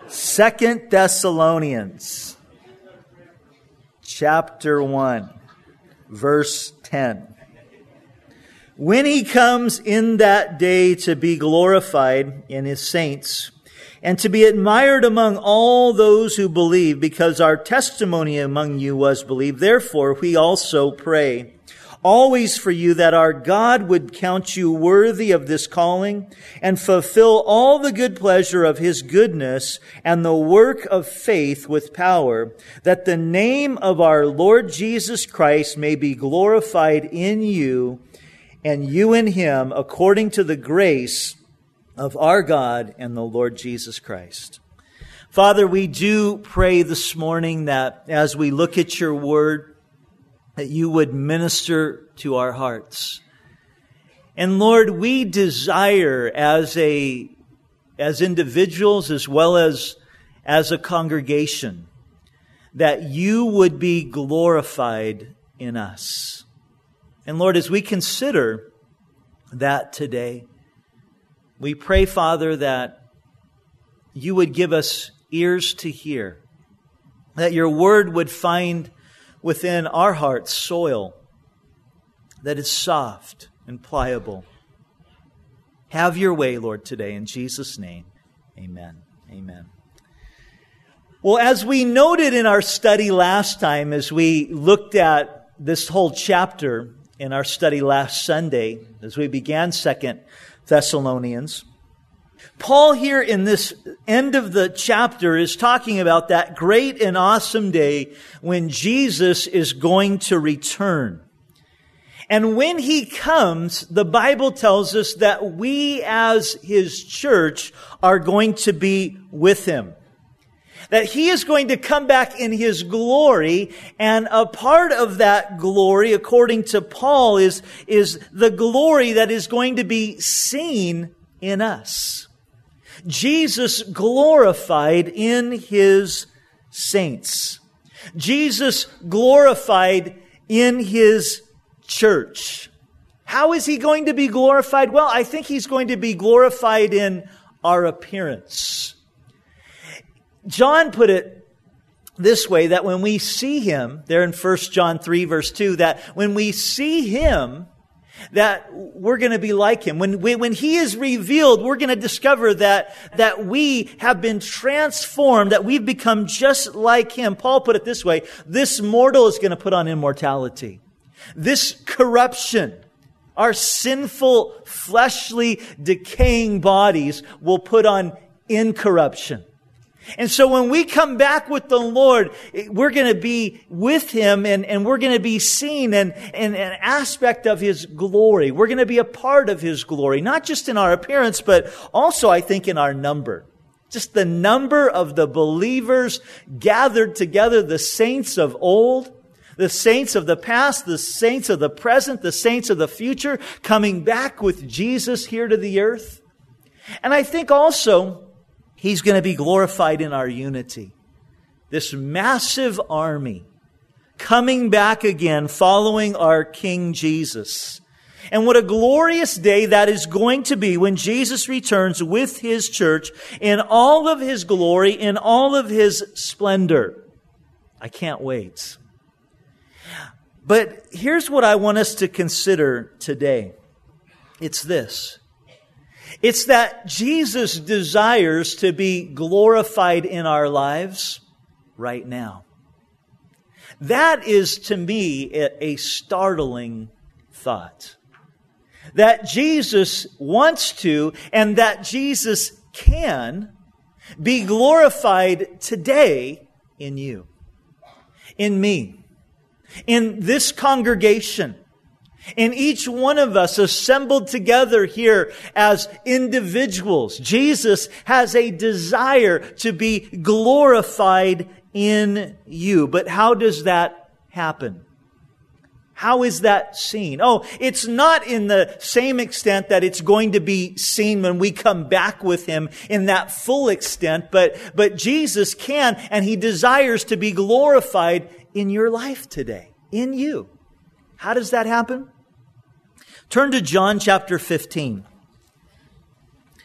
2 Thessalonians chapter 1, verse 10. When he comes in that day to be glorified in his saints and to be admired among all those who believe, because our testimony among you was believed, therefore we also pray always for you, that our God would count you worthy of this calling and fulfill all the good pleasure of his goodness and the work of faith with power, that the name of our Lord Jesus Christ may be glorified in you and you in him, according to the grace of our God and the Lord Jesus Christ. Father, we do pray this morning that as we look at your word, that you would minister to our hearts. And Lord, we desire as individuals as well as a congregation that you would be glorified in us. And Lord, as we consider that today, we pray, Father, that you would give us ears to hear, that your word would find within our hearts soil that is soft and pliable. Have your way, Lord, today. In Jesus' name, amen. Amen. Well, as we noted in our study last time, as we looked at this whole chapter in our study last Sunday, as we began 2 Thessalonians, Paul here in this end of the chapter is talking about that great and awesome day when Jesus is going to return. And when he comes, the Bible tells us that we as his church are going to be with him. That he is going to come back in his glory, and a part of that glory, according to Paul, is the glory that is going to be seen in us. Jesus glorified in his saints. Jesus glorified in his church. How is he going to be glorified? Well, I think he's going to be glorified in our appearance. John put it this way, that when we see him, there in 1 John 3 verse 2, that when we see him, that we're going to be like him. When he is revealed, we're going to discover that we have been transformed, that we've become just like him. Paul put it this way, this mortal is going to put on immortality. This corruption, our sinful, fleshly, decaying bodies will put on incorruption. And so when we come back with the Lord, we're going to be with him and we're going to be seen in an aspect of his glory. We're going to be a part of his glory, not just in our appearance, but also, I think, in our number. Just the number of the believers gathered together, the saints of old, the saints of the past, the saints of the present, the saints of the future, coming back with Jesus here to the earth. And I think also, he's going to be glorified in our unity. This massive army coming back again, following our King Jesus. And what a glorious day that is going to be when Jesus returns with his church in all of his glory, in all of his splendor. I can't wait. But here's what I want us to consider today. It's this. It's that Jesus desires to be glorified in our lives right now. That is, to me, a startling thought. That Jesus wants to, and that Jesus can, be glorified today in you, in me, in this congregation, in each one of us assembled together here as individuals. Jesus has a desire to be glorified in you. But how does that happen? How is that seen? Oh, it's not in the same extent that it's going to be seen when we come back with him in that full extent, but Jesus can, and he desires to be glorified in your life today, in you. How does that happen? Turn to John chapter 15.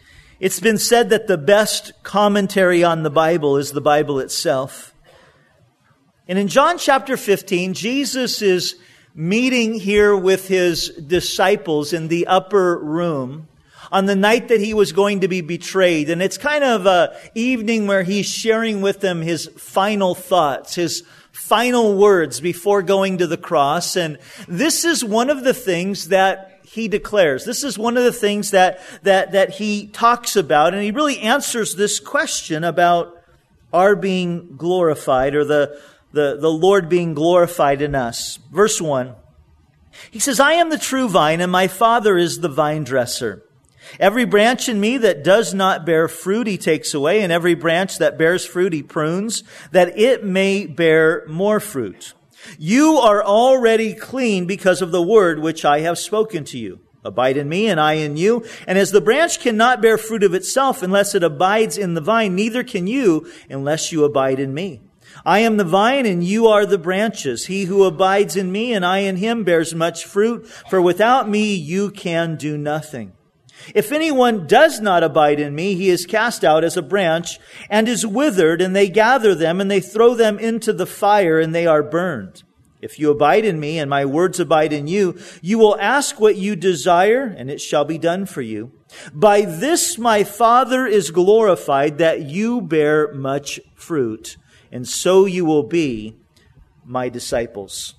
It's been said that the best commentary on the Bible is the Bible itself. And in John chapter 15, Jesus is meeting here with his disciples in the upper room on the night that he was going to be betrayed. And it's kind of an evening where he's sharing with them his final thoughts, his final words before going to the cross. And this is one of the things that he declares. This is one of the things that he talks about. And he really answers this question about our being glorified, or the Lord being glorified in us. Verse 1, he says, I am the true vine, and my Father is the vine dresser. Every branch in me that does not bear fruit, he takes away, and every branch that bears fruit, he prunes, that it may bear more fruit. You are already clean because of the word which I have spoken to you. Abide in me, and I in you. And as the branch cannot bear fruit of itself unless it abides in the vine, neither can you unless you abide in me. I am the vine, and you are the branches. He who abides in me, and I in him, bears much fruit, for without me you can do nothing. If anyone does not abide in me, he is cast out as a branch and is withered, and they gather them and they throw them into the fire, and they are burned. If you abide in me and my words abide in you, you will ask what you desire, and it shall be done for you. By this my Father is glorified, that you bear much fruit, and so you will be my disciples.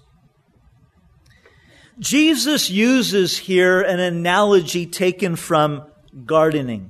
Jesus uses here an analogy taken from gardening,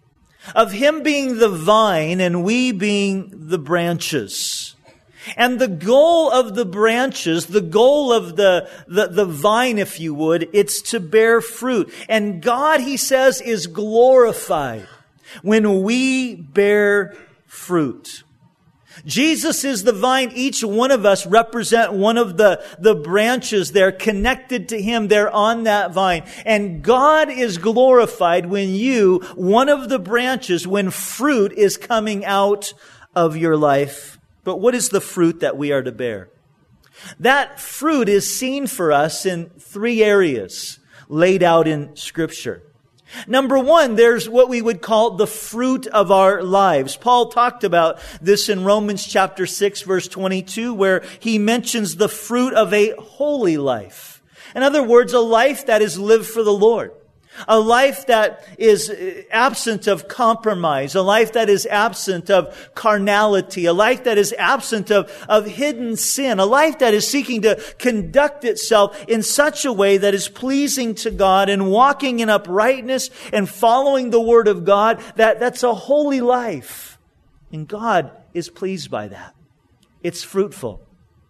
of him being the vine and we being the branches. And the goal of the branches, the goal of the vine, if you would, it's to bear fruit. And God, he says, is glorified when we bear fruit. Jesus is the vine. Each one of us represent one of the branches. They're connected to him. They're on that vine. And God is glorified when you, one of the branches, when fruit is coming out of your life. But what is the fruit that we are to bear? That fruit is seen for us in three areas laid out in Scripture. Number one, there's what we would call the fruit of our lives. Paul talked about this in Romans chapter 6, verse 22, where he mentions the fruit of a holy life. In other words, a life that is lived for the Lord. A life that is absent of compromise. A life that is absent of carnality. A life that is absent of hidden sin. A life that is seeking to conduct itself in such a way that is pleasing to God and walking in uprightness and following the Word of God. That's a holy life. And God is pleased by that. It's fruitful.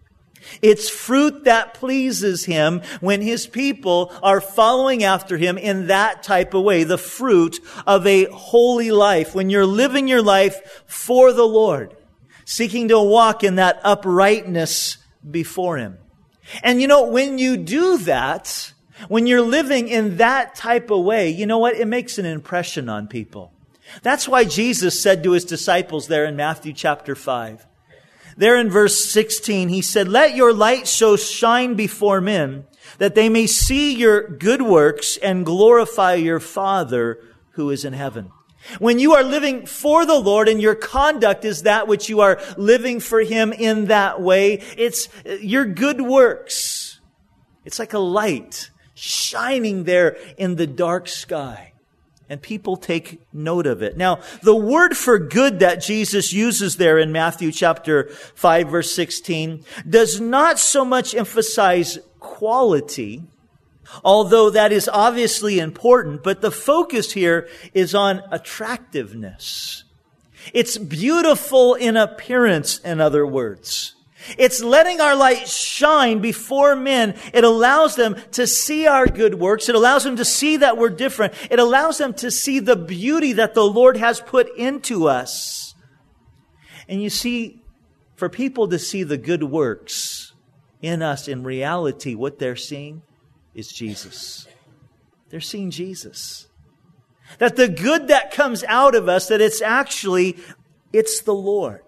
It's fruit that pleases him when his people are following after him in that type of way. The fruit of a holy life. When you're living your life for the Lord, seeking to walk in that uprightness before him. And when you do that, when you're living in that type of way, you know what? It makes an impression on people. That's why Jesus said to his disciples there in Matthew chapter 5. There in verse 16, he said, "Let your light so shine before men that they may see your good works and glorify your Father who is in heaven." When you are living for the Lord and your conduct is that which you are living for him in that way, it's your good works. It's like a light shining there in the dark sky. And people take note of it. Now, the word for good that Jesus uses there in Matthew chapter 5, verse 16, does not so much emphasize quality, although that is obviously important, but the focus here is on attractiveness. It's beautiful in appearance, in other words. It's letting our light shine before men. It allows them to see our good works. It allows them to see that we're different. It allows them to see the beauty that the Lord has put into us. And you see, for people to see the good works in us, in reality, what they're seeing is Jesus. They're seeing Jesus. That the good that comes out of us, that it's the Lord.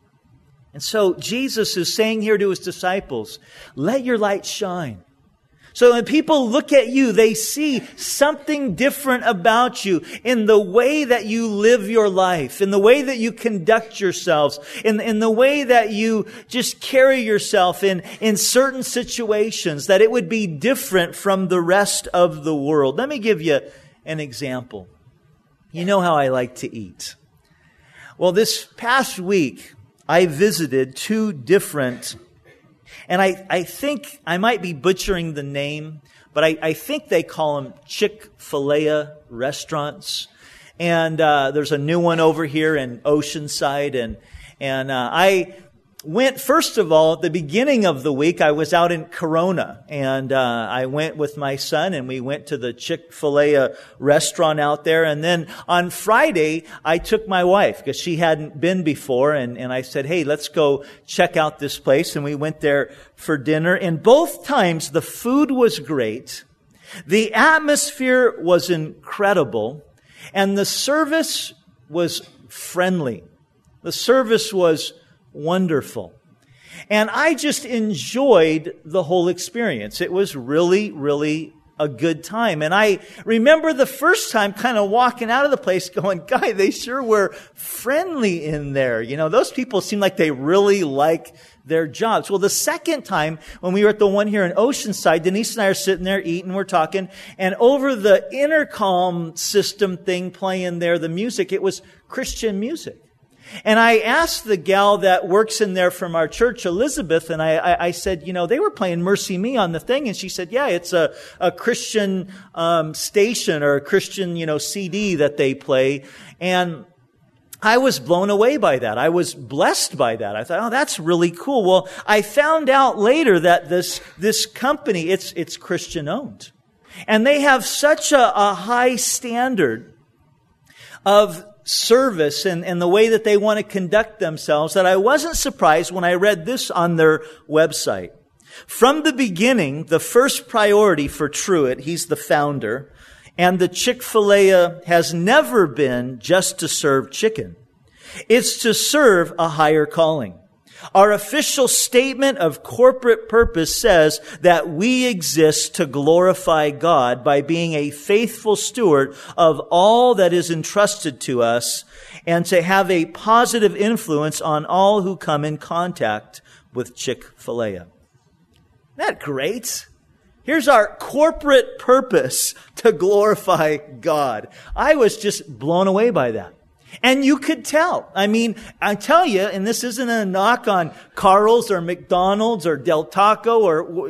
And so Jesus is saying here to his disciples, let your light shine So when people look at you, they see something different about you in the way that you live your life, in the way that you conduct yourselves, in the way that you just carry yourself in certain situations, that it would be different from the rest of the world. Let me give you an example. You know how I like to eat. Well, this past week, I visited two different, and I think I might be butchering the name, but I think they call them Chick-fil-A restaurants. And there's a new one over here in Oceanside. And I went, first of all, at the beginning of the week, I was out in Corona. And I went with my son, and we went to the Chick-fil-A restaurant out there. And then on Friday, I took my wife, because she hadn't been before. And I said, hey, let's go check out this place. And we went there for dinner. And both times, the food was great. The atmosphere was incredible. And the service was friendly. The service was wonderful. And I just enjoyed the whole experience. It was really, really a good time. And I remember the first time kind of walking out of the place going, "Guy, they sure were friendly in there. You know, those people seem like they really like their jobs." Well, the second time when we were at the one here in Oceanside, Denise and I are sitting there eating, we're talking, and over the intercom system thing playing there, the music, it was Christian music. And I asked the gal that works in there from our church, Elizabeth, and I said, you know, they were playing Mercy Me on the thing. And she said, yeah, it's a Christian station or a Christian, CD that they play. And I was blown away by that. I was blessed by that. I thought, oh, that's really cool. Well, I found out later that this company, it's Christian owned. And they have such a high standard of service and the way that they want to conduct themselves that I wasn't surprised when I read this on their website. From the beginning, the first priority for Truett, he's the founder, and the Chick-fil-A has never been just to serve chicken. It's to serve a higher calling. Our official statement of corporate purpose says that we exist to glorify God by being a faithful steward of all that is entrusted to us and to have a positive influence on all who come in contact with Chick-fil-A. Isn't that great? Here's our corporate purpose to glorify God. I was just blown away by that. And you could tell. I mean, I tell you, and this isn't a knock on Carl's or McDonald's or Del Taco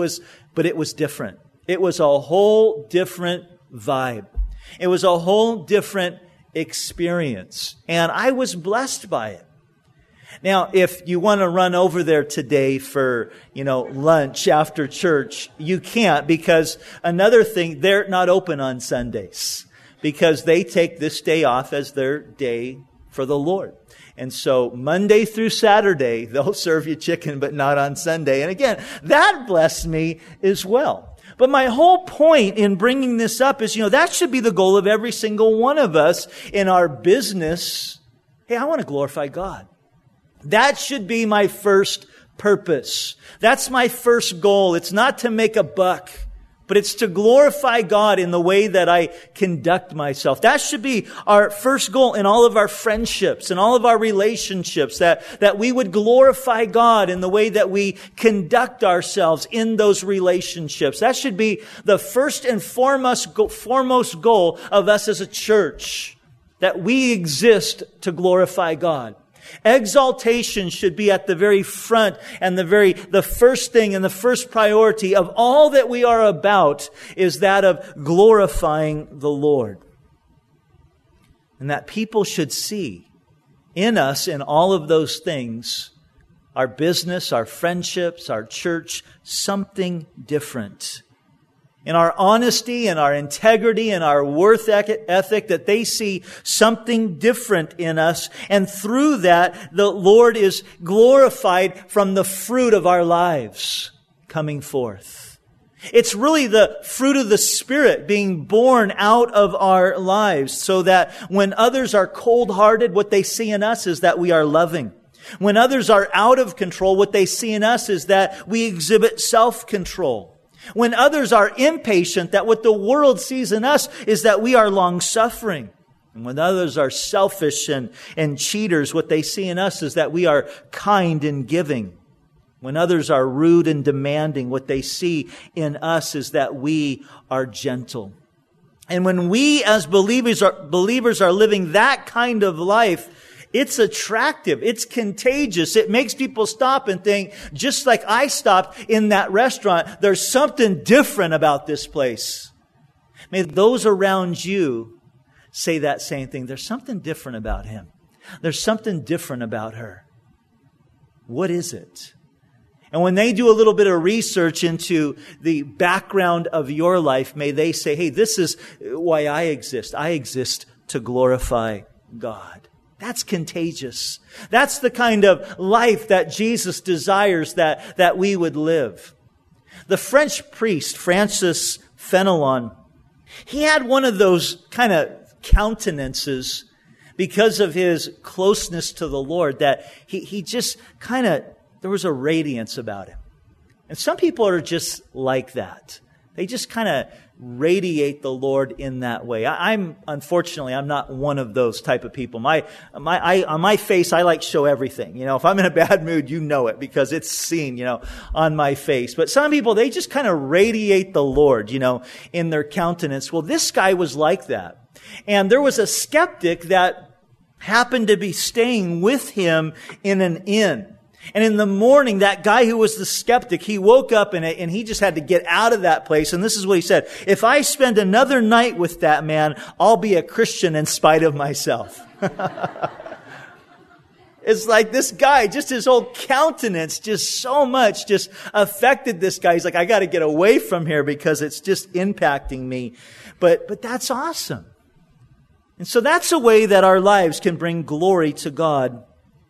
but it was different. It was a whole different vibe. It was a whole different experience. And I was blessed by it. Now, if you want to run over there today for, lunch after church, you can't, because another thing, they're not open on Sundays, because they take this day off as their day for the Lord. And so Monday through Saturday, they'll serve you chicken, but not on Sunday. And again, that blessed me as well. But my whole point in bringing this up is, that should be the goal of every single one of us in our business. Hey, I want to glorify God. That should be my first purpose. That's my first goal. It's not to make a buck, but it's to glorify God in the way that I conduct myself. That should be our first goal in all of our friendships and all of our relationships, that we would glorify God in the way that we conduct ourselves in those relationships. That should be the first and foremost goal of us as a church, that we exist to glorify God. Exaltation should be at the very front and the first thing and the first priority of all that we are about is that of glorifying the Lord. And that people should see in us, in all of those things, our business, our friendships, our church, something different. In our honesty and our integrity and our worth ethic, that they see something different in us. And through that, the Lord is glorified from the fruit of our lives coming forth. It's really the fruit of the Spirit being born out of our lives, so that when others are cold-hearted, what they see in us is that we are loving. When others are out of control, what they see in us is that we exhibit self-control. When others are impatient, that what the world sees in us is that we are long-suffering. And when others are selfish and cheaters, what they see in us is that we are kind and giving. When others are rude and demanding, what they see in us is that we are gentle. And when we as believers are living that kind of life, it's attractive. It's contagious. It makes people stop and think, just like I stopped in that restaurant, there's something different about this place. May those around you say that same thing. There's something different about him. There's something different about her. What is it? And when they do a little bit of research into the background of your life, may they say, hey, this is why I exist. I exist to glorify God. That's contagious. That's the kind of life that Jesus desires that we would live. The French priest, Francis Fenelon, he had one of those kind of countenances because of his closeness to the Lord that he just kind of, there was a radiance about him. And some people are just like that. They just kind of radiate the Lord in that way. Unfortunately, I'm not one of those type of people. On my face, I like show everything. If I'm in a bad mood, you know it because it's seen, on my face. But some people, they just kind of radiate the Lord, in their countenance. Well, this guy was like that. And there was a skeptic that happened to be staying with him in an inn. And in the morning, that guy who was the skeptic, he woke up and he just had to get out of that place. And this is what he said: if I spend another night with that man, I'll be a Christian in spite of myself. It's like this guy, just his whole countenance, just so much just affected this guy. He's like, I got to get away from here because it's just impacting me. But that's awesome. And so that's a way that our lives can bring glory to God,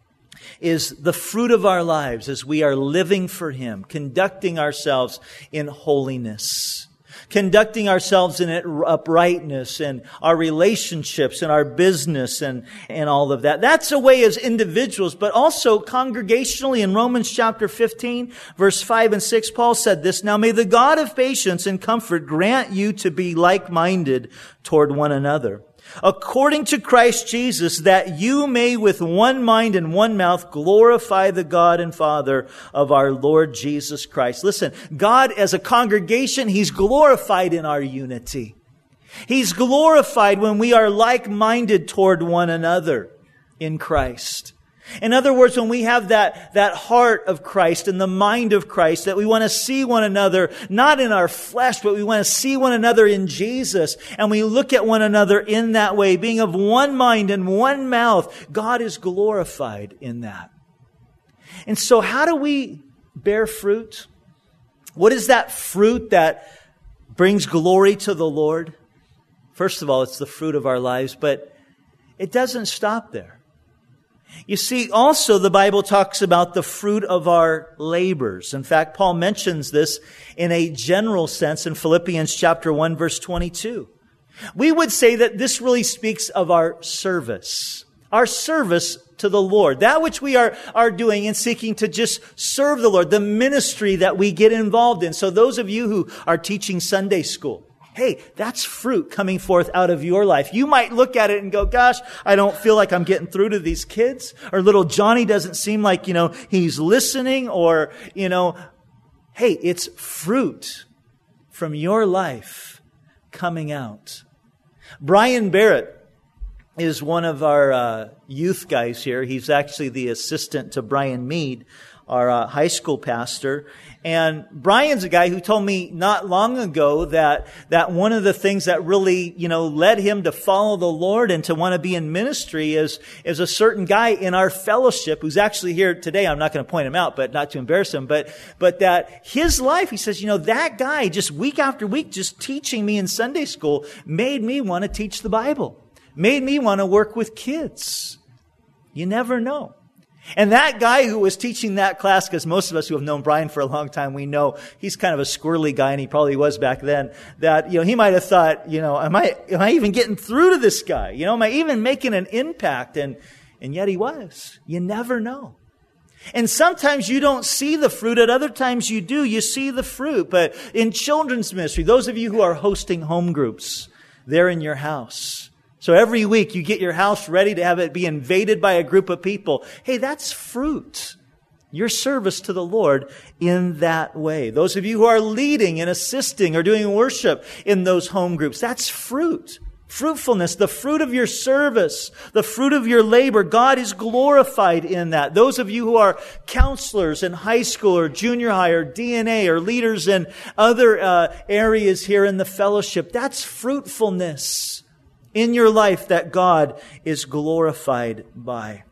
is the fruit of our lives as we are living for Him, conducting ourselves in holiness, conducting ourselves in uprightness and our relationships and our business and all of that. That's a way as individuals, but also congregationally. In Romans chapter 15, verse 5 and 6, Paul said this: now may the God of patience and comfort grant you to be like-minded toward one another, according to Christ Jesus, that you may with one mind and one mouth glorify the God and Father of our Lord Jesus Christ. Listen, God as a congregation, He's glorified in our unity. He's glorified when we are like-minded toward one another in Christ. In other words, when we have that heart of Christ and the mind of Christ, that we want to see one another, not in our flesh, but we want to see one another in Jesus. And we look at one another in that way, being of one mind and one mouth. God is glorified in that. And so how do we bear fruit? What is that fruit that brings glory to the Lord? First of all, it's the fruit of our lives, but it doesn't stop there. You see, also the Bible talks about the fruit of our labors. In fact, Paul mentions this in a general sense in Philippians chapter 1, verse 22. We would say that this really speaks of our service to the Lord, that which we are doing and seeking to just serve the Lord, the ministry that we get involved in. So those of you who are teaching Sunday school, hey, that's fruit coming forth out of your life. You might look at it and go, gosh, I don't feel like I'm getting through to these kids. Or little Johnny doesn't seem like, he's listening. Or, hey, it's fruit from your life coming out. Brian Barrett is one of our youth guys here. He's actually the assistant to Brian Mead, our high school pastor. And Brian's a guy who told me not long ago that one of the things that really, led him to follow the Lord and to want to be in ministry is a certain guy in our fellowship who's actually here today. I'm not going to point him out, but not to embarrass him, but that his life, he says, that guy just week after week, just teaching me in Sunday school made me want to teach the Bible, made me want to work with kids. You never know. And that guy who was teaching that class, because most of us who have known Brian for a long time, we know he's kind of a squirrely guy, and he probably was back then, that, he might have thought, am I even getting through to this guy? Am I even making an impact? And yet he was. You never know. And sometimes you don't see the fruit. At other times you do. You see the fruit. But in children's ministry, those of you who are hosting home groups, they're in your house. So every week you get your house ready to have it be invaded by a group of people. Hey, that's fruit. Your service to the Lord in that way. Those of you who are leading and assisting or doing worship in those home groups, that's fruit. Fruitfulness, the fruit of your service, the fruit of your labor. God is glorified in that. Those of you who are counselors in high school or junior high or DNA or leaders in other areas here in the fellowship, that's fruitfulness in your life that God is glorified by.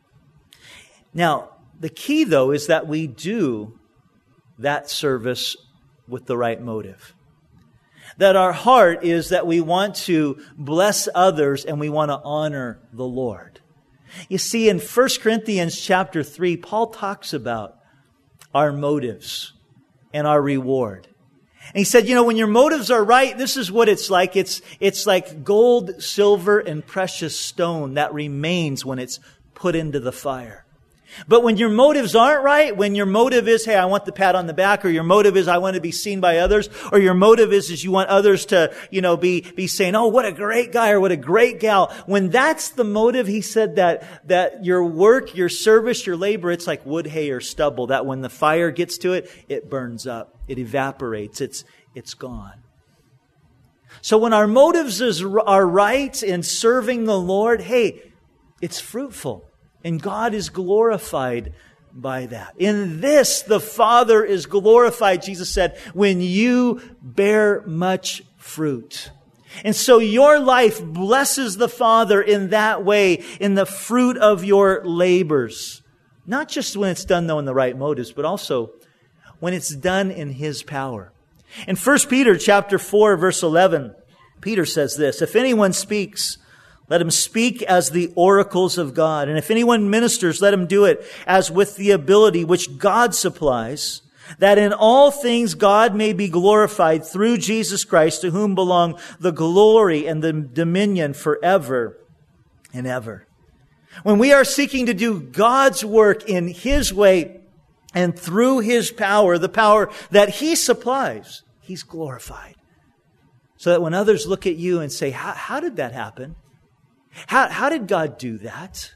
Now, the key, though, is that we do that service with the right motive. That our heart is that we want to bless others and we want to honor the Lord. You see, in 1 Corinthians chapter 3, Paul talks about our motives and our reward. And he said, when your motives are right, this is what it's like. It's like gold, silver, and precious stone that remains when it's put into the fire. But when your motives aren't right, when your motive is, hey, I want the pat on the back, or your motive is, I want to be seen by others, or your motive is you want others to, be saying, oh, what a great guy, or what a great gal. When that's the motive, he said that your work, your service, your labor, it's like wood, hay, or stubble, that when the fire gets to it, it burns up. It evaporates. It's gone. So when our motives are right in serving the Lord, hey, it's fruitful. And God is glorified by that. In this, the Father is glorified, Jesus said, when you bear much fruit. And so your life blesses the Father in that way, in the fruit of your labors. Not just when it's done, though, in the right motives, but also when it's done in His power. In 1 Peter chapter 4, verse 11, Peter says this, if anyone speaks, let him speak as the oracles of God. And if anyone ministers, let him do it as with the ability which God supplies, that in all things God may be glorified through Jesus Christ, to whom belong the glory and the dominion forever and ever. When we are seeking to do God's work in His way and through His power, the power that He supplies, He's glorified. So that when others look at you and say, how did that happen? How did God do that?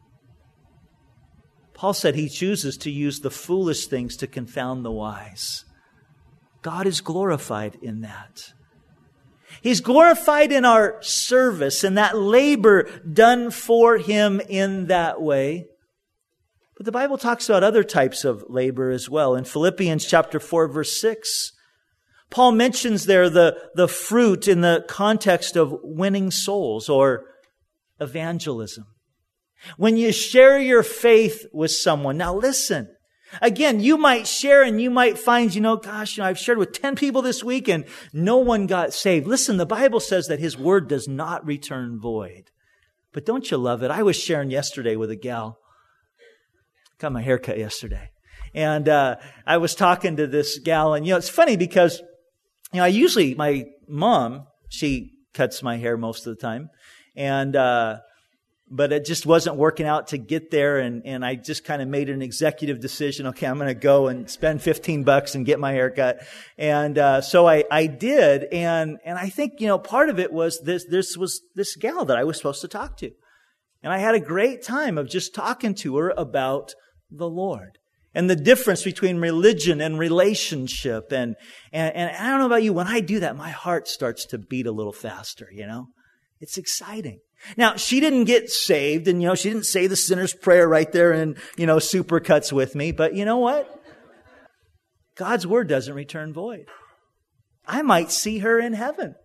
Paul said He chooses to use the foolish things to confound the wise. God is glorified in that. He's glorified in our service and that labor done for Him in that way. But the Bible talks about other types of labor as well. In Philippians chapter 4, verse 6, Paul mentions there the fruit in the context of winning souls or evangelism. When you share your faith with someone. Now listen, again, you might share and you might find, I've shared with 10 people this week and no one got saved. Listen, the Bible says that His word does not return void. But don't you love it? I was sharing yesterday with a gal. Got my hair cut yesterday. And I was talking to this gal, and it's funny because my mom, she cuts my hair most of the time. And, but it just wasn't working out to get there. And I just kind of made an executive decision. Okay, I'm going to go and spend $15 and get my hair cut. And, so I did. And I think, part of it was this was this gal that I was supposed to talk to. And I had a great time of just talking to her about the Lord and the difference between religion and relationship. And I don't know about you, when I do that, my heart starts to beat a little faster, It's exciting. Now, she didn't get saved and, she didn't say the sinner's prayer right there in, supercuts with me. But you know what? God's word doesn't return void. I might see her in heaven,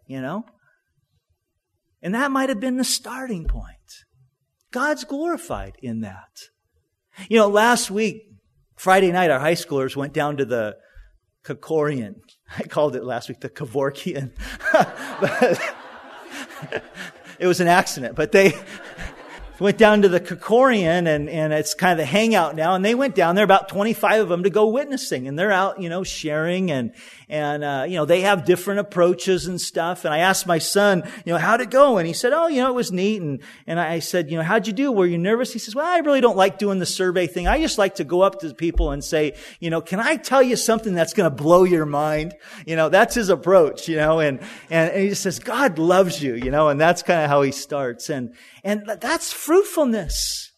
And that might have been the starting point. God's glorified in that. Last week, Friday night, our high schoolers went down to the Kevorkian. I called it last week the Kevorkian. It was an accident, but went down to the Kokorian, and it's kind of the hangout now, and they went down there, about 25 of them, to go witnessing, and they're out, sharing, and they have different approaches and stuff. And I asked my son, how'd it go? And he said, it was neat. And I said, how'd you do? Were you nervous? He says, well, I really don't like doing the survey thing. I just like to go up to people and say, can I tell you something that's going to blow your mind? That's his approach, and he just says, God loves you, and that's kind of how he starts. And that's fruitfulness,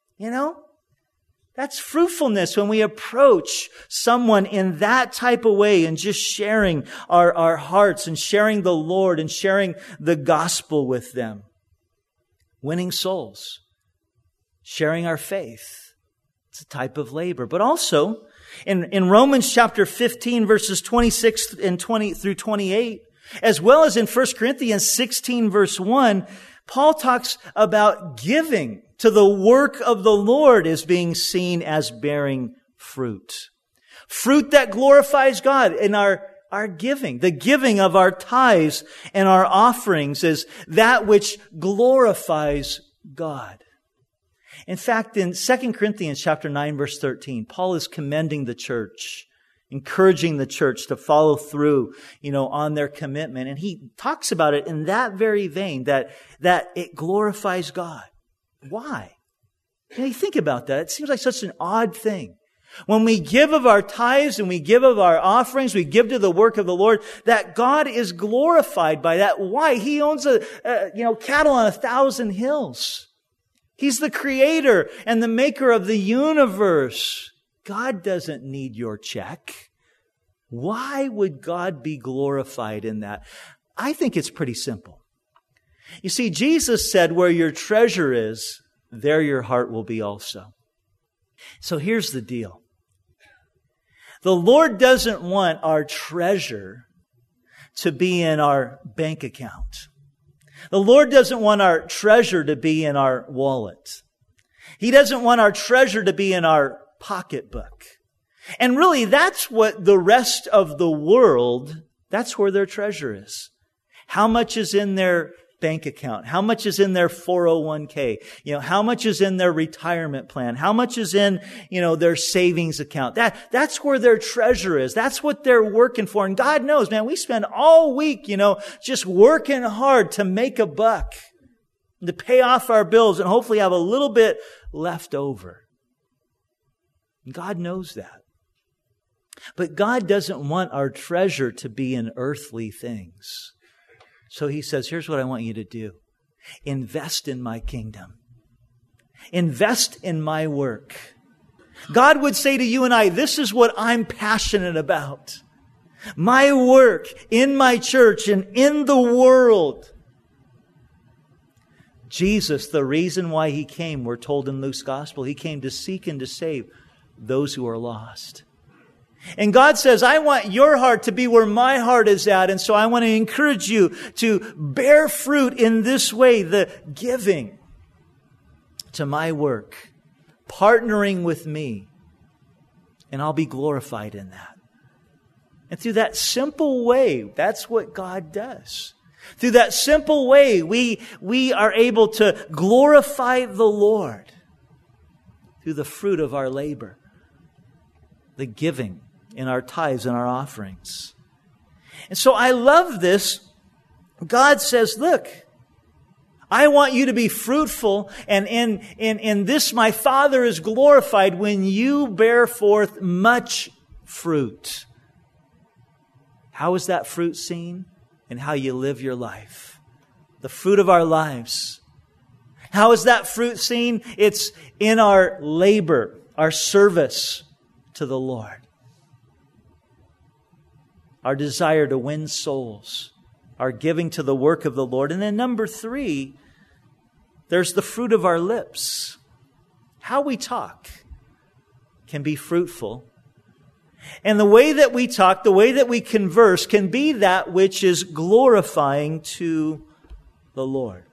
That's fruitfulness when we approach someone in that type of way and just sharing our hearts and sharing the Lord and sharing the gospel with them. Winning souls. Sharing our faith. It's a type of labor. But also, in Romans chapter 15, verses 26 and 20 through 28, as well as in 1 Corinthians 16, verse 1, Paul talks about giving to the work of the Lord as being seen as bearing fruit. Fruit that glorifies God in our giving. The giving of our tithes and our offerings is that which glorifies God. In fact, in 2 Corinthians chapter 9, verse 13, Paul is commending the church, encouraging the church to follow through, on their commitment. And he talks about it in that very vein, that it glorifies God. Why? You think about that. It seems like such an odd thing. When we give of our tithes and we give of our offerings, we give to the work of the Lord, that God is glorified by that. Why? He owns cattle on 1,000 hills. He's the creator and the maker of the universe. God doesn't need your check. Why would God be glorified in that? I think it's pretty simple. You see, Jesus said, where your treasure is, there your heart will be also. So here's the deal. The Lord doesn't want our treasure to be in our bank account. The Lord doesn't want our treasure to be in our wallet. He doesn't want our treasure to be in our pocketbook. And really, that's what the rest of the world, that's where their treasure is. How much is in their bank account? How much is in their 401k? How much is in their retirement plan? How much is in, their savings account? That's where their treasure is. That's what they're working for. And God knows, man, we spend all week, just working hard to make a buck, to pay off our bills and hopefully have a little bit left over. God knows that. But God doesn't want our treasure to be in earthly things. So He says, here's what I want you to do. Invest in my kingdom. Invest in my work. God would say to you and I, this is what I'm passionate about. My work in my church and in the world. Jesus, the reason why He came, we're told in Luke's gospel, He came to seek and to save those who are lost. And God says, I want your heart to be where my heart is at. And so I want to encourage you to bear fruit in this way, the giving to my work, partnering with me, and I'll be glorified in that. And through that simple way, that's what God does. Through that simple way, we are able to glorify the Lord through the fruit of our labor, the giving in our tithes and our offerings. And so I love this. God says, look, I want you to be fruitful, and in this my Father is glorified when you bear forth much fruit. How is that fruit seen? In how you live your life. The fruit of our lives. How is that fruit seen? It's in our labor, our service to the Lord. Our desire to win souls. Our giving to the work of the Lord. And then number 3, there's the fruit of our lips. How we talk can be fruitful. And the way that we talk, the way that we converse can be that which is glorifying to the Lord.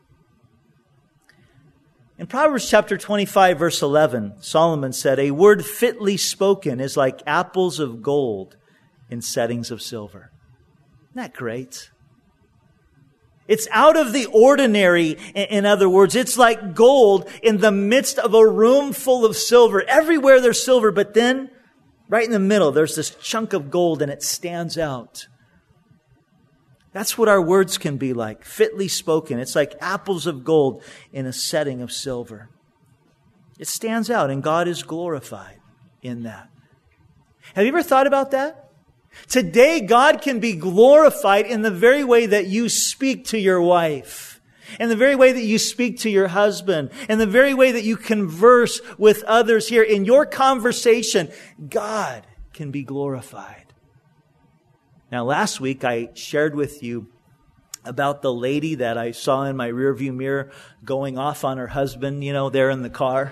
In Proverbs chapter 25, verse 11, Solomon said, a word fitly spoken is like apples of gold in settings of silver. Isn't that great? It's out of the ordinary, in other words. It's like gold in the midst of a room full of silver. Everywhere there's silver, but then right in the middle, there's this chunk of gold and it stands out. That's what our words can be like, fitly spoken. It's like apples of gold in a setting of silver. It stands out and God is glorified in that. Have you ever thought about that? Today, God can be glorified in the very way that you speak to your wife, in the very way that you speak to your husband, in the very way that you converse with others here. In your conversation, God can be glorified. Now, last week, I shared with you about the lady that I saw in my rearview mirror going off on her husband, there in the car.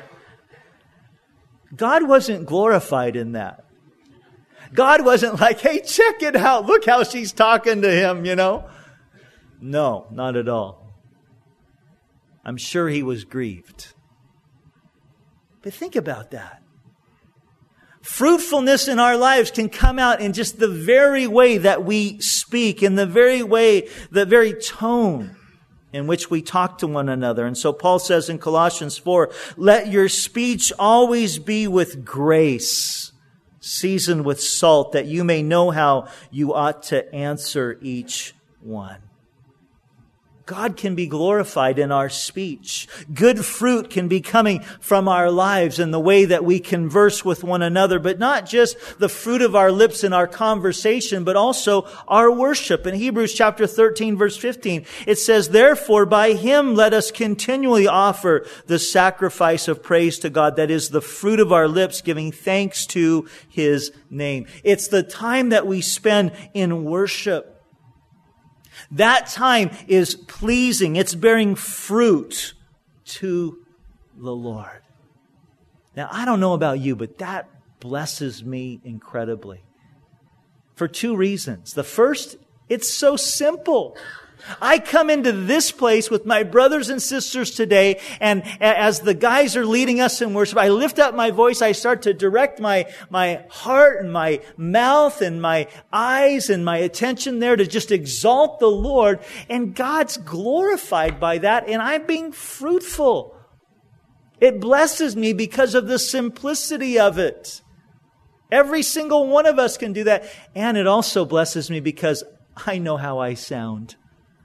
God wasn't glorified in that. God wasn't like, hey, check it out. Look how she's talking to him, No, not at all. I'm sure he was grieved. But think about that. Fruitfulness in our lives can come out in just the very way that we speak, in the very way, the very tone in which we talk to one another. And so Paul says in Colossians 4, let your speech always be with grace, seasoned with salt, that you may know how you ought to answer each one. God can be glorified in our speech. Good fruit can be coming from our lives in the way that we converse with one another, but not just the fruit of our lips in our conversation, but also our worship. In Hebrews chapter 13, verse 15, it says, therefore, by Him let us continually offer the sacrifice of praise to God, that is the fruit of our lips, giving thanks to His name. It's the time that we spend in worship. That time is pleasing. It's bearing fruit to the Lord. Now, I don't know about you, but that blesses me incredibly. For two reasons. The first, it's so simple. I come into this place with my brothers and sisters today, and as the guys are leading us in worship, I lift up my voice, I start to direct my heart and my mouth and my eyes and my attention there to just exalt the Lord, and God's glorified by that, and I'm being fruitful. It blesses me because of the simplicity of it. Every single one of us can do that, and it also blesses me because I know how I sound.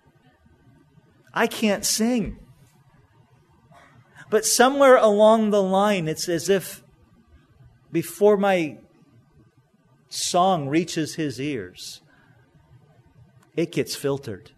I can't sing. But somewhere along the line, it's as if before my song reaches His ears, it gets filtered.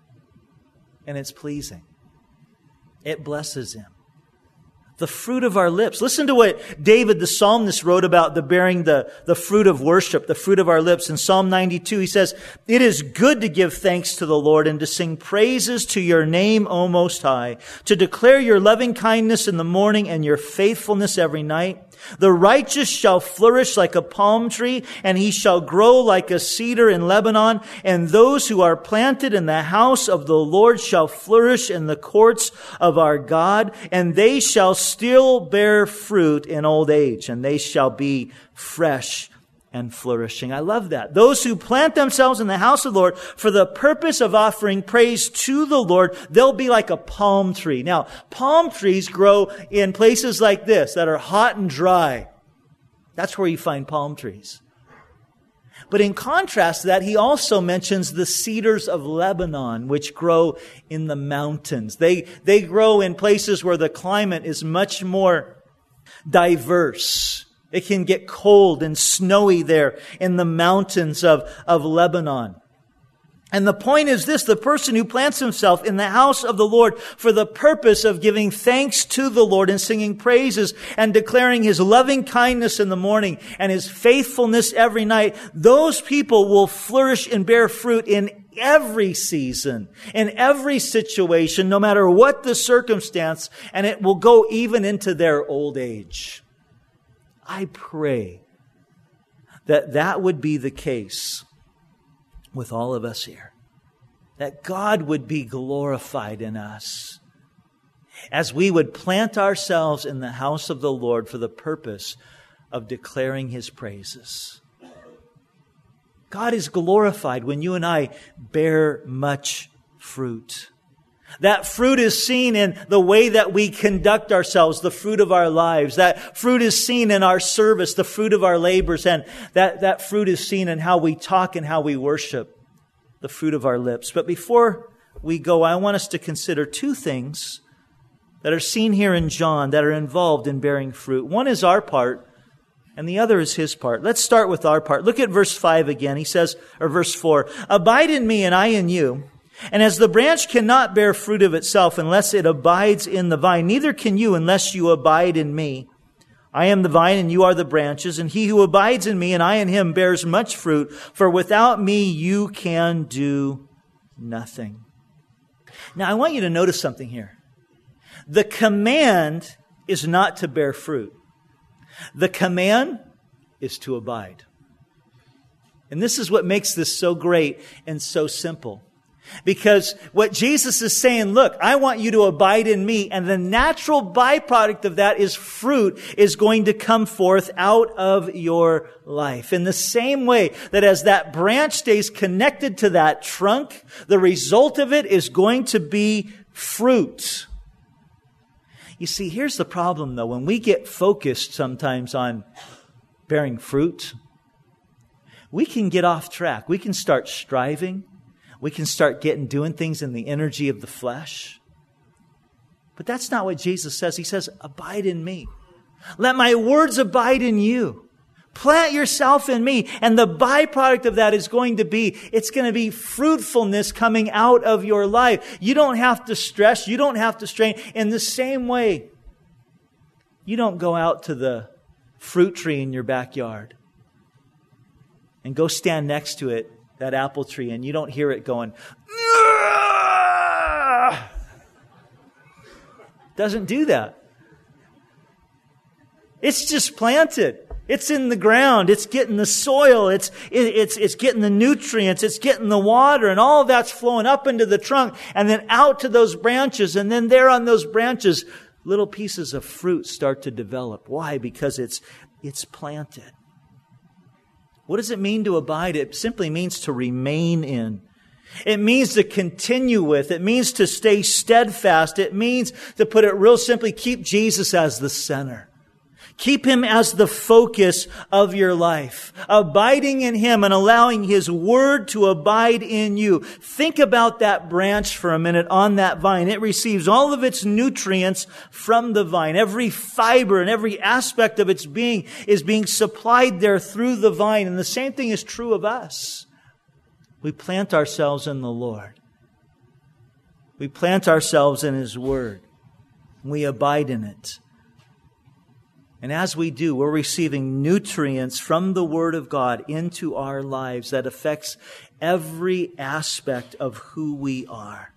And it's pleasing. It blesses Him. The fruit of our lips. Listen to what David the psalmist wrote about the bearing the fruit of worship, the fruit of our lips. In Psalm 92, he says, it is good to give thanks to the Lord and to sing praises to your name, O Most High, to declare your loving kindness in the morning and your faithfulness every night. The righteous shall flourish like a palm tree, and he shall grow like a cedar in Lebanon. And those who are planted in the house of the Lord shall flourish in the courts of our God. And they shall still bear fruit in old age, and they shall be fresh and flourishing. I love that. Those who plant themselves in the house of the Lord for the purpose of offering praise to the Lord, they'll be like a palm tree. Now, palm trees grow in places like this that are hot and dry. That's where you find palm trees. But in contrast to that, he also mentions the cedars of Lebanon, which grow in the mountains. They grow in places where the climate is much more diverse. It can get cold and snowy there in the mountains of Lebanon. And the point is this, the person who plants himself in the house of the Lord for the purpose of giving thanks to the Lord and singing praises and declaring His loving kindness in the morning and His faithfulness every night, those people will flourish and bear fruit in every season, in every situation, no matter what the circumstance, and it will go even into their old age. I pray that that would be the case with all of us here. That God would be glorified in us as we would plant ourselves in the house of the Lord for the purpose of declaring His praises. God is glorified when you and I bear much fruit. That fruit is seen in the way that we conduct ourselves, the fruit of our lives. That fruit is seen in our service, the fruit of our labors. And that fruit is seen in how we talk and how we worship, the fruit of our lips. But before we go, I want us to consider two things that are seen here in John that are involved in bearing fruit. One is our part, and the other is His part. Let's start with our part. Look at verse 5 again. He says, or verse 4, "Abide in me and I in you. And as the branch cannot bear fruit of itself unless it abides in the vine, neither can you unless you abide in me. I am the vine and you are the branches, and he who abides in me and I in him bears much fruit, for without me you can do nothing." Now I want you to notice something here. The command is not to bear fruit. The command is to abide. And this is what makes this so great and so simple. Because what Jesus is saying, look, I want you to abide in me, and the natural byproduct of that is fruit is going to come forth out of your life. In the same way that as that branch stays connected to that trunk, the result of it is going to be fruit. You see, here's the problem though. When we get focused sometimes on bearing fruit, we can get off track. We can start striving. We can start doing things in the energy of the flesh. But that's not what Jesus says. He says, abide in me. Let my words abide in you. Plant yourself in me. And the byproduct of that is going to be fruitfulness coming out of your life. You don't have to stress. You don't have to strain. In the same way, you don't go out to the fruit tree in your backyard and go stand next to it, that apple tree, and you don't hear it going, "Aah!" Doesn't do that. It's just planted. It's in the ground. It's getting the soil. It's getting the nutrients. It's getting the water, and all of that's flowing up into the trunk and then out to those branches. And then there on those branches, little pieces of fruit start to develop. Why? Because it's planted. What does it mean to abide? It simply means to remain in. It means to continue with. It means to stay steadfast. It means, to put it real simply, keep Jesus as the center. Keep Him as the focus of your life. Abiding in Him and allowing His Word to abide in you. Think about that branch for a minute on that vine. It receives all of its nutrients from the vine. Every fiber and every aspect of its being is being supplied there through the vine. And the same thing is true of us. We plant ourselves in the Lord. We plant ourselves in His Word. We abide in it. And as we do, we're receiving nutrients from the Word of God into our lives that affects every aspect of who we are.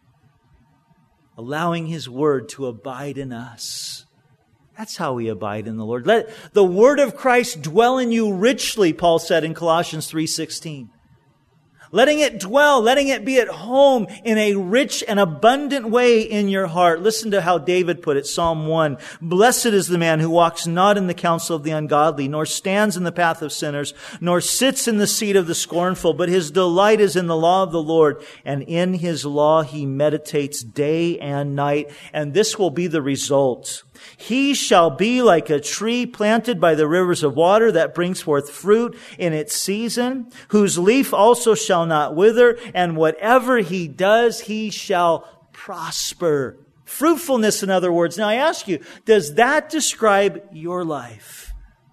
Allowing His Word to abide in us. That's how we abide in the Lord. Let the Word of Christ dwell in you richly, Paul said in Colossians 3:16. Letting it dwell, letting it be at home in a rich and abundant way in your heart. Listen to how David put it, Psalm 1. "Blessed is the man who walks not in the counsel of the ungodly, nor stands in the path of sinners, nor sits in the seat of the scornful, but his delight is in the law of the Lord, and in His law he meditates day and night." And this will be the result. "He shall be like a tree planted by the rivers of water that brings forth fruit in its season, whose leaf also shall not wither, and whatever he does, he shall prosper." Fruitfulness, in other words. Now I ask you, does that describe your life?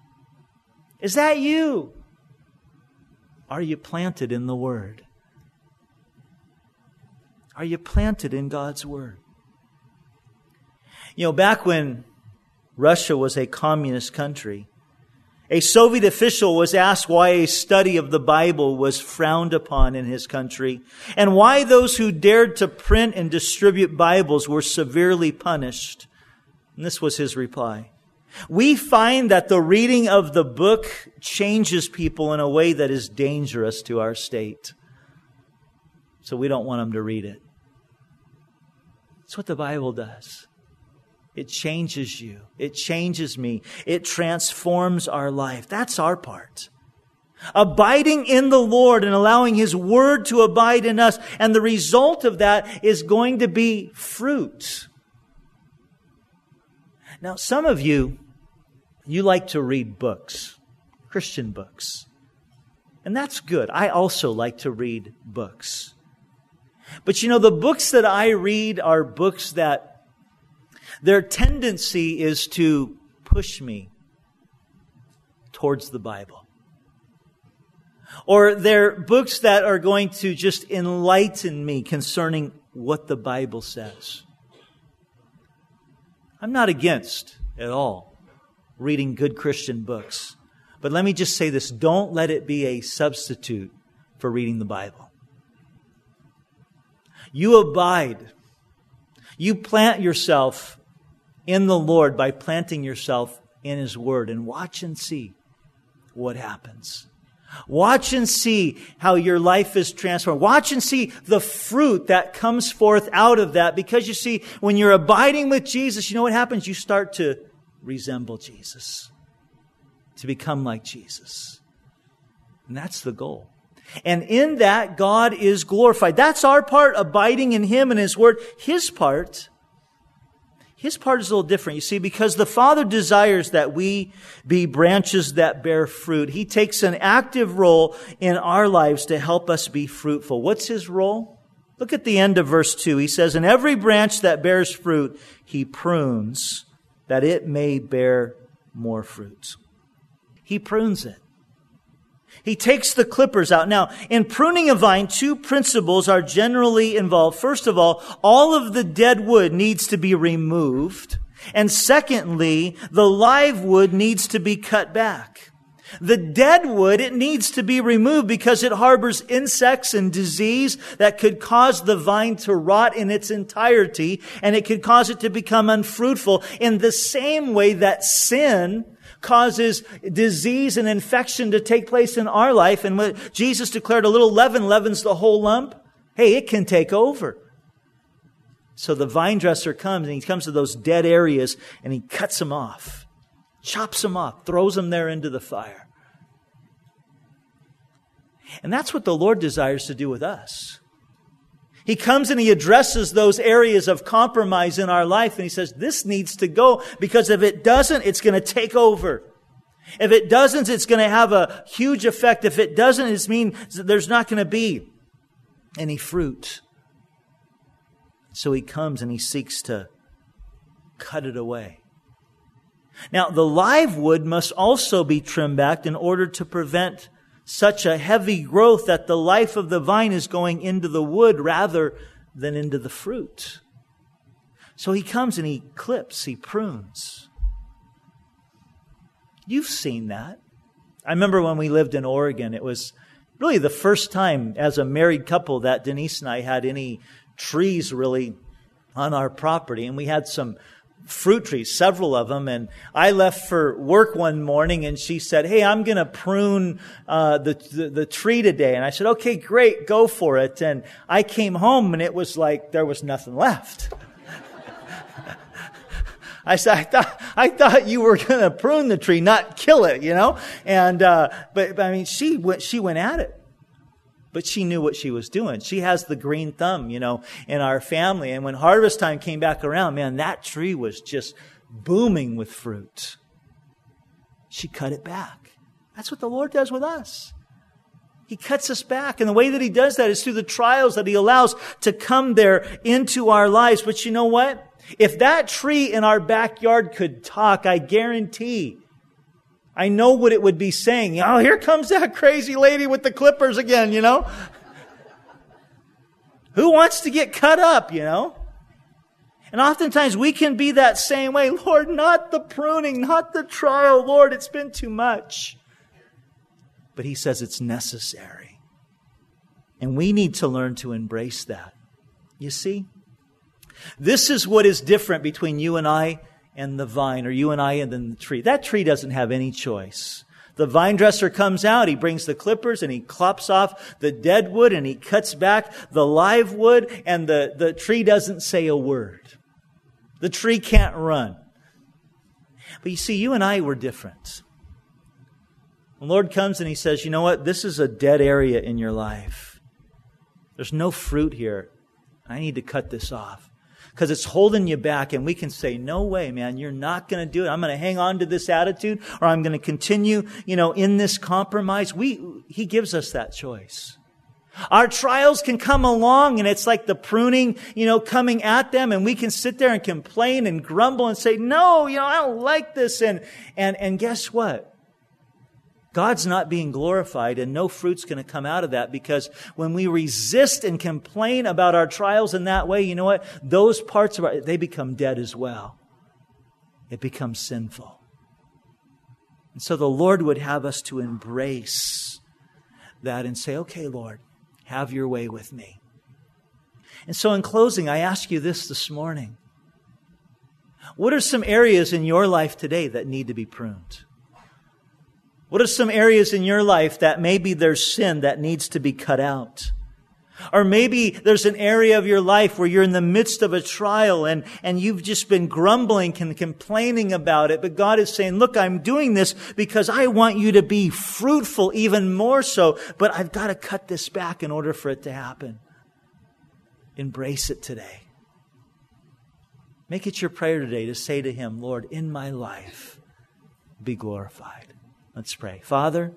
Is that you? Are you planted in the Word? Are you planted in God's Word? You know, back when Russia was a communist country, a Soviet official was asked why a study of the Bible was frowned upon in his country, and why those who dared to print and distribute Bibles were severely punished. And this was his reply: "We find that the reading of the book changes people in a way that is dangerous to our state. So we don't want them to read it." That's what the Bible does. It changes you. It changes me. It transforms our life. That's our part. Abiding in the Lord and allowing His Word to abide in us. And the result of that is going to be fruit. Now, some of you like to read books, Christian books. And that's good. I also like to read books. But you know, the books that I read are books that their tendency is to push me towards the Bible. Or they're books that are going to just enlighten me concerning what the Bible says. I'm not against at all reading good Christian books. But let me just say this, don't let it be a substitute for reading the Bible. You abide. You plant yourself in the Lord by planting yourself in His Word, and watch and see what happens. Watch and see how your life is transformed. Watch and see the fruit that comes forth out of that. Because you see, when you're abiding with Jesus, you know what happens? You start to resemble Jesus. To become like Jesus. And that's the goal. And in that, God is glorified. That's our part, abiding in Him and His Word. His part is a little different, you see, because the Father desires that we be branches that bear fruit. He takes an active role in our lives to help us be fruitful. What's His role? Look at the end of verse 2. He says, "And every branch that bears fruit, He prunes, that it may bear more fruit." He prunes it. He takes the clippers out. Now, in pruning a vine, two principles are generally involved. First of all of the dead wood needs to be removed. And secondly, the live wood needs to be cut back. The dead wood, it needs to be removed because it harbors insects and disease that could cause the vine to rot in its entirety, and it could cause it to become unfruitful in the same way that sin causes disease and infection to take place in our life. And what Jesus declared, a little leaven leavens the whole lump. Hey, it can take over. So the vine dresser comes, and he comes to those dead areas and he cuts them off, chops them off, throws them there into the fire. And that's what the Lord desires to do with us. He comes and He addresses those areas of compromise in our life, and He says, this needs to go, because if it doesn't, it's going to take over. If it doesn't, it's going to have a huge effect. If it doesn't, it means there's not going to be any fruit. So He comes and He seeks to cut it away. Now, the live wood must also be trimmed back in order to prevent such a heavy growth that the life of the vine is going into the wood rather than into the fruit. So He comes and He clips, He prunes. You've seen that. I remember when we lived in Oregon, it was really the first time as a married couple that Denise and I had any trees really on our property. And we had some fruit trees, several of them. And I left for work one morning and she said, "Hey, I'm going to prune the tree today." And I said, "Okay, great, go for it." And I came home and it was like there was nothing left. I said, I thought you were going to prune the tree, not kill it, you know? And, but I mean, she went at it. But she knew what she was doing. She has the green thumb, you know, in our family. And when harvest time came back around, man, that tree was just booming with fruit. She cut it back. That's what the Lord does with us. He cuts us back. And the way that He does that is through the trials that He allows to come there into our lives. But you know what? If that tree in our backyard could talk, I guarantee, I know what it would be saying. Oh, here comes that crazy lady with the clippers again, you know? Who wants to get cut up, you know? And oftentimes we can be that same way. Lord, not the pruning, not the trial. Lord, it's been too much. But He says it's necessary. And we need to learn to embrace that. You see? This is what is different between you and I and the vine, or you and I and then the tree. That tree doesn't have any choice. The vine dresser comes out, he brings the clippers and he clops off the dead wood and he cuts back the live wood, and the tree doesn't say a word. The tree can't run. But you see, you and I were different. The Lord comes and He says, you know what? This is a dead area in your life. There's no fruit here. I need to cut this off because it's holding you back. And we can say, no way, man, you're not going to do it. I'm going to hang on to this attitude, or I'm going to continue, in this compromise. He gives us that choice. Our trials can come along and it's like the pruning, coming at them, and we can sit there and complain and grumble and say, no, I don't like this. And guess what? God's not being glorified, and no fruit's going to come out of that, because when we resist and complain about our trials in that way, you know what? Those parts of they become dead as well. It becomes sinful. And so the Lord would have us to embrace that and say, okay, Lord, have your way with me. And so in closing, I ask you this morning. What are some areas in your life today that need to be pruned? What are some areas in your life that maybe there's sin that needs to be cut out? Or maybe there's an area of your life where you're in the midst of a trial and you've just been grumbling and complaining about it. But God is saying, look, I'm doing this because I want you to be fruitful even more so. But I've got to cut this back in order for it to happen. Embrace it today. Make it your prayer today to say to Him, Lord, in my life, be glorified. Let's pray. Father,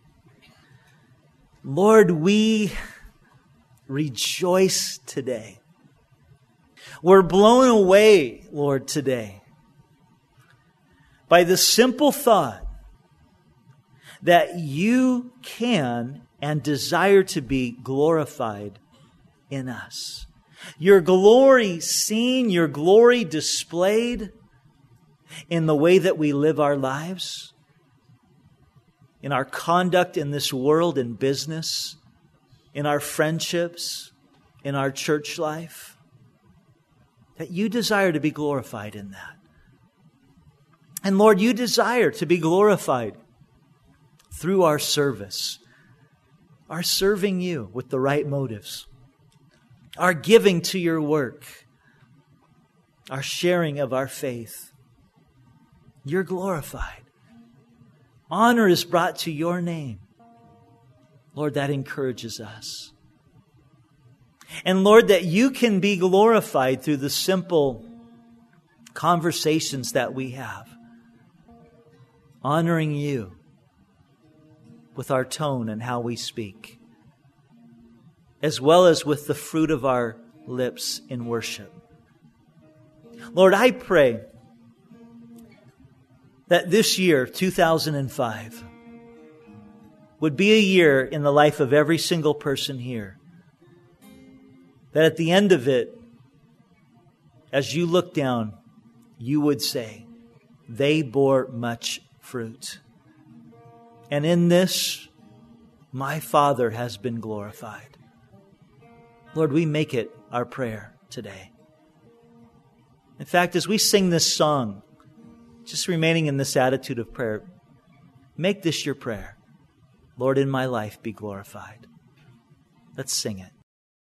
Lord, we rejoice today. We're blown away, Lord, today by the simple thought that you can and desire to be glorified in us. Your glory seen, your glory displayed in the way that we live our lives, in our conduct in this world, in business, in our friendships, in our church life, that you desire to be glorified in that. And Lord, you desire to be glorified through our service, our serving you with the right motives, our giving to your work, our sharing of our faith. You're glorified. Honor is brought to your name. Lord, that encourages us. And Lord, that you can be glorified through the simple conversations that we have. Honoring you with our tone and how we speak, as well as with the fruit of our lips in worship. Lord, I pray that this year, 2005, would be a year in the life of every single person here, that at the end of it, as you look down, you would say, they bore much fruit. And in this, my Father has been glorified. Lord, we make it our prayer today. In fact, as we sing this song, just remaining in this attitude of prayer, make this your prayer. Lord, in my life, be glorified. Let's sing it.